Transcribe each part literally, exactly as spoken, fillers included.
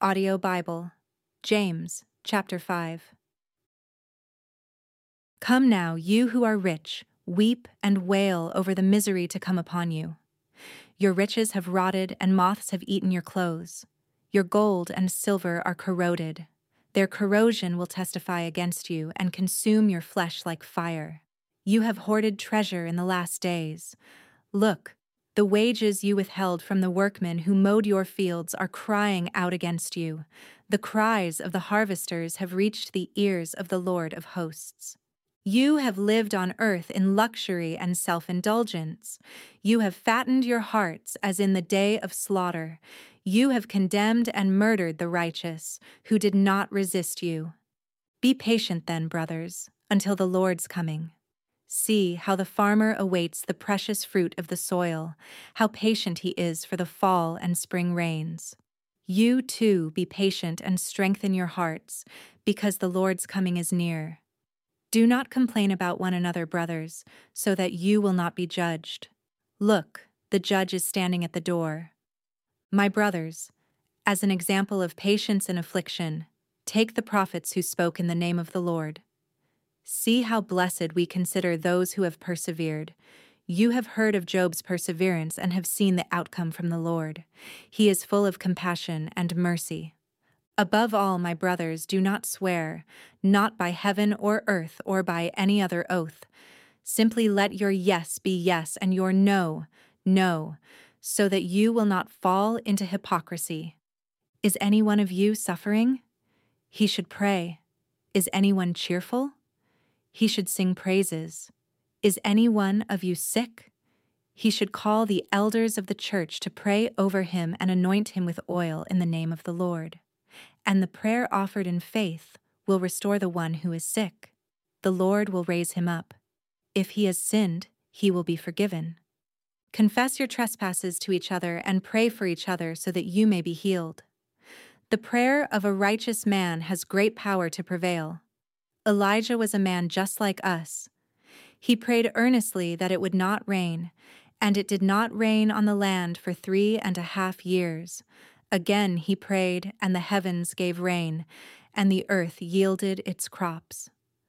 Audio Bible, James, chapter five. Come now, you who are rich, weep and wail over the misery to come upon you. Your riches have rotted and moths have eaten your clothes. Your gold and silver are corroded. Their corrosion will testify against you and consume your flesh like fire. You have hoarded treasure in the last days. Look, the wages you withheld from the workmen who mowed your fields are crying out against you. The cries of the harvesters have reached the ears of the Lord of hosts. You have lived on earth in luxury and self-indulgence. You have fattened your hearts as in the day of slaughter. You have condemned and murdered the righteous, who did not resist you. Be patient then, brothers, until the Lord's coming. See how the farmer awaits the precious fruit of the soil, how patient he is for the fall and spring rains. You too be patient and strengthen your hearts, because the Lord's coming is near. Do not complain about one another, brothers, so that you will not be judged. Look, the judge is standing at the door. My brothers, as an example of patience in affliction, take the prophets who spoke in the name of the Lord. See how blessed we consider those who have persevered. You have heard of Job's perseverance and have seen the outcome from the Lord. He is full of compassion and mercy. Above all, my brothers, do not swear, not by heaven or earth or by any other oath. Simply let your yes be yes and your no, no, so that you will not fall into hypocrisy. Is any one of you suffering? He should pray. Is anyone cheerful? He should sing praises. Is any one of you sick? He should call the elders of the church to pray over him and anoint him with oil in the name of the Lord. And the prayer offered in faith will restore the one who is sick. The Lord will raise him up. If he has sinned, he will be forgiven. Confess your trespasses to each other and pray for each other so that you may be healed. The prayer of a righteous man has great power to prevail. Elijah was a man just like us. He prayed earnestly that it would not rain, and it did not rain on the land for three and a half years. Again he prayed, and the heavens gave rain, and the earth yielded its crops.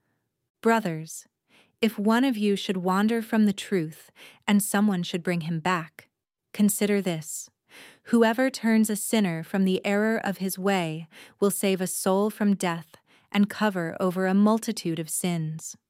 Brothers, if one of you should wander from the truth, and someone should bring him back, consider this. Whoever turns a sinner from the error of his way will save a soul from death and cover over a multitude of sins.